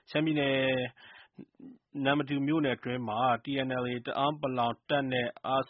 ရှမ်းပြည်နယ်နမ္မတူမြို့နယ်အတွင်းမှာ TNLA တအန်း တပ်နဲ့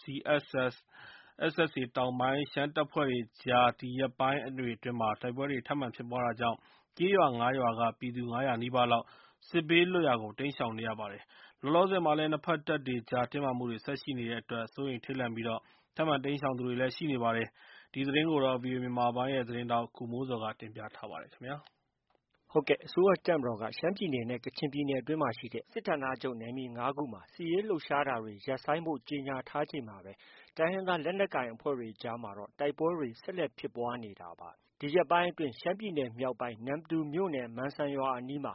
RCSS/SSA တောင်ပိုင်းရှမ်းတပ်ဖွဲ့တွေကြား ဒီရက်ပိုင်းတွေအတွင်း တိုက်ပွဲတွေ ထပ်မံဖြစ်ပွားတာကြောင့် ကျေးရွာ ၅ ရွာက ပြည်သူ ၅၀၀ နီးပါးလောက် စစ်ဘေးလွတ်ရာကို တိမ်းရှောင်နေရပါတယ်။ လောလောဆယ်မှာလည်း နှစ်ဘက်တပ်တွေကြား တင်းမာမှုတွေ ဆက်ရှိနေတဲ့အတွက် စိုးရိမ်ထိတ်လန့်ပြီး ထပ်မံတိမ်းရှောင်သူတွေလည်း ရှိနေပါတယ်။ ဒီသတင်းကို ဗွီအိုအေမြန်မာပိုင်းရဲ့သတင်းထောက် ကိုမိုးဇော်က တင်ပြထားပါတယ်။ အစိုးရတပ်မတော်က ရှမ်းပြည်နယ်နဲ့ ကချင်ပြည်နယ်အတွင်းမှာရှိတဲ့ စစ်ဌာနချုပ်နယ်မြေ ၅ ခုမှာ စစ်ရေးလှုပ်ရှားတာတွေ ရပ်ဆိုင်းဖို့ ကြေညာထားချိန်မှာပဲ တိုင်းရင်းသားလက်နက်ကိုင်အဖွဲ့တွေကြားမှာတော့ တိုက်ပွဲတွေ ဆက်လက်ဖြစ်ပွားနေတာပါ။ ဒီရက်ပိုင်းအတွင်း ရှမ်းပြည်နယ်မြောက်ပိုင်း နမ္မတူမြို့နယ် မန်စံရွာအနီးမှာ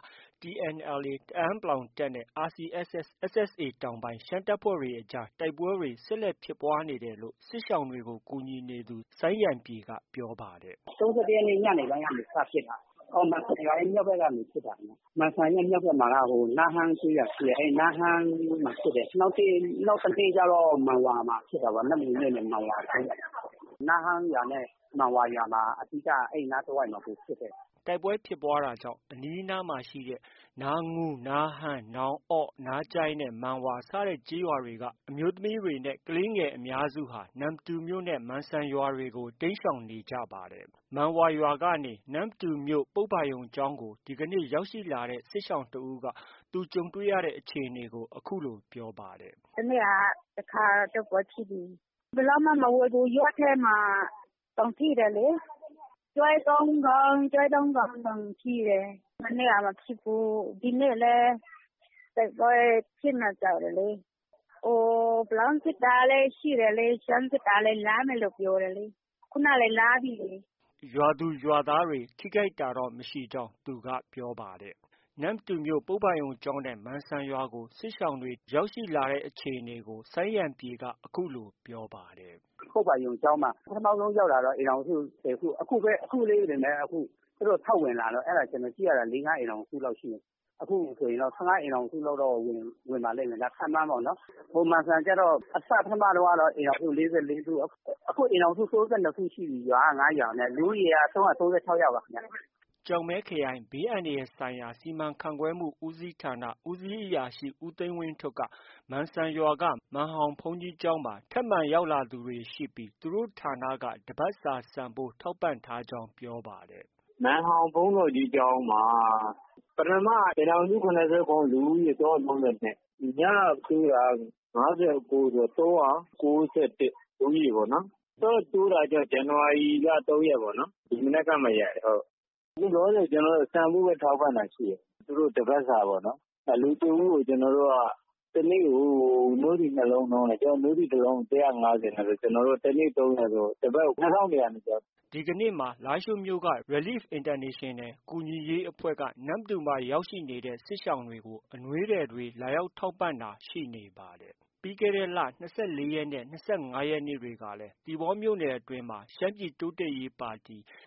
TNLA တအန်း တပ်နဲ့ RCSS/SSA တောင်ပိုင်းရှမ်းတပ်ဖွဲ့တွေအကြား တိုက်ပွဲတွေ ဆက်လက်ဖြစ်ပွားနေတယ်လို့ စစ်ရှောင်တွေကို ကူညီနေသူ စိုင်းရန်ပြည်က ပြောပါတယ်။ “၃၁ ရက်နေ့ ညနေပိုင်းကနေ စဖြစ်တာ။ မန်စံရွာရဲ့ မြောက်ဘက်ကနေ ဖြစ်တာ။ မန်စံရဲ့ မြောက်ဘက်မှာက နမ့်ဟန်းကျေးရွာရှိတယ်။ အဲဒီ နမ့်ဟန်းမှာဖြစ်တယ်။ နောက်တစ်နေ့ကျတော့ မန်ဝါမှာဖြစ်တာပေါ့။ နမ္မတူမြို့နယ် မန်ဝါဘက်။ နမ့်ဟန်းရွာနဲ့ မန်ဝါရွာမှာ အဓိက အဲဒီနားတဝိုက်မှာ ပိုဖြစ်တယ်။ ” တိုက်ပွဲဖြစ်ပွားတာကြောင့် အနီးအနားမှာရှိတဲ့ နားငူး၊ နားဟန်း၊ နောင်အော့၊ နားကြိုင်းနဲ့ မန်ဝါ စတဲ့ကျေးရွာတွေက အမျိုးသမီးတွေနဲ့ ကလေးငယ်အများစုဟာ နမ္မတူမြို့နဲ့ မန်စံရွာတွေကို တိမ်းရှောင်နေကြပါတယ်။ မန်ဝါရွာကနေ နမ္မတူမြို့ ပုဗ္ဗာရုံကျောင်းကို ဒီကနေ့ ရောက်ရှိလာတဲ့ စစ်ရှောင်တစ်ဦးက သူကြုံတွေ့ရတဲ့အခြေအနေကို အခုလို ပြောပါတယ်။ “တစ်နေ့က တစ်ခါတိုက်ပွဲဖြစ်ပြီ။ ဘယ်လောက်မှ မဝေးဘူး။ ရွာထဲမှာ တောင်ထိတယ်လေ။ ကျွဲ ၃ ကောင်၊ ကျွဲ ၃ ကောင်တောင်ထိတယ်။ မနေ့က မဖြစ်ဘူး။ ဒီနေ့လည်း တိုက်ပွဲဖြစ်မှာ ကြောက်တယ်လေ။ ပလောင်းစစ်သားလည်း ရှိတယ်လေ။ ရှမ်းစစ်သားလည်း လာမယ်လို့ ပြောတယ်လေ။ ခုနလည်း လာပြီလေ။ ” ရွာသူရွာသားတွေ ထိခိုက်တာတော့ မရှိကြောင်း သူက ပြောပါတယ်။ နမ္မတူမြို့ ပုဗ္ဗာရုံကျောင်းနဲ့ မန်စံရွာကို စစ်ရှောင်တွေ ရောက်ရှိလာတဲ့အခြေအနေကို စိုင်းရန်ပြည်က အခုလို ပြောပါတယ်။ “ပုဗ္ဗာရုံကျောင်းမှာ ပထမဆုံးရောက်တာတော့ အိမ်ထောင်စု ၁၀ စု။ အခုလေးတင်ပဲ သူတို့ ထပ်ဝင်လာတော့ ကျနော်ကြည့်ရတာ ၄၊ ၅ အိမ်ထောင်စုလောက်ရှိမယ်။ အခုဆိုရင်တော့ ၁၅ အိမ်ထောင်စုလောက်တော့ ဝင်ပါလိမ့်မယ်။ ခန့်မှန်းပေါ့နော်။ မန်စံကျတော့ ပထမတုန်းကတော့ အိမ်ထောင်စု ၄၄ စု။ အခုအိမ်ထောင်စု ၃၂ စုရှိပြီ။ ရွာက ၅ ရွာနဲ့ လူဦးရေက ၃၃၆ ယောက်ပါခင်ဗျ။ ” ကျောက်မဲခရိုင် ဘေးအန္တရာယ်ဆိုင်ရာ စီမံခန့်ခွဲမှုဦးစီးဌာန ဦးစီးအရာရှိ ဦးသိန်းဝင်းထွဋ်က မန်စံရွာက မန်ဟောင်ဘုန်းကြီးကျောင်းမှာ ထပ်မံရောက်လာသူတွေရှိပြီး သူတို့ဌာနက တစ်ပတ်စာ ဆန်ဖိုးထောက်ပံ့ထားကြောင်း ပြောပါတယ်။ “မန်ဟောင်ဘုန်းတော်ကြီးကျောင်းမှာ ပထမ အိမ်ထောင်စု ၇၇၊ လူဦးရေ ၃၃၂။ ညက တိုးတာ ၅၉ ဆိုတော့ ၃၉၁ လူဦးရေပေါ့နော်။ တိုးတာကျ ဇန်နဝါရီလ ၃ ရက်ပေါ့နော်။ ဒီမနက်ကမှ ရတယ်။ အခုလောလောဆယ် ဆန်ဖိုးပဲ ထောက်ပံ့တာရှိတယ်။ သူတို့ တစ်ပတ်စာပေါ့နော်။ လူတစ်ဦးကို ကျနော်တို့က တစ်နေ့ကို နို့ဆီ ၂ လုံးနှုန်းတယ်။ နို့ဆီတစ်လုံးကို ၁၅၀ နဲ့ဆို ကျနော်တို့ တစ်နေ့ ၃၀ဆို တစ်ပတ်ကို ၂,၁၂၀ ကျပ်။ ” ဒီကနေ့မှာ လားရှိုးမြို့က Relief International ကူညီရေးအဖွဲ့က နမ္မတူမှာ ရောက်ရှိနေတဲ့ စစ်ရှောင်တွေကို အနွေးထည်တွေ လာရောက်ထောက်ပံ့တာ ရှိနေပါတယ်။ ပြီးခဲ့တဲ့လ ၂၄ ရက်နဲ့ ၂၅ ရက်နေ့တွေကလည်း သီပေါမြို့နယ်အတွင်းမှာ ရှမ်းပြည်တိုးတက်ရေးပါတီ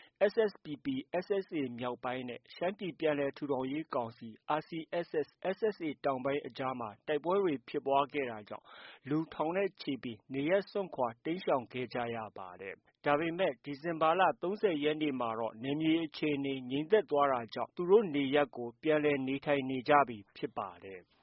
SSPP/SSA မြောက်ပိုင်းနဲ့ ရှမ်းပြည်ပြန်လည်ထူထောင်ရေးကောင်စီ RCSS/SSA တောင်ပိုင်းအကြားမှာ တိုက်ပွဲတွေ ဖြစ်ပွားခဲ့တာကြောင့် လူထောင်နဲ့ချီပြီး နေရပ်စွန့်ခွာ တိမ်းရှောင်ခဲ့ကြရပါတယ်။ ဒါပေမဲ့ ဒီဇင်ဘာလ ၃၀ ရက်နေ့မှာတော့ နယ်မြေအခြေအနေ ငြိမ်သက်သွားတာကြောင့် သူတို့ နေရပ်ကို ပြန်လည်နေထိုင်နေကြပြီ ဖြစ်ပါတယ်။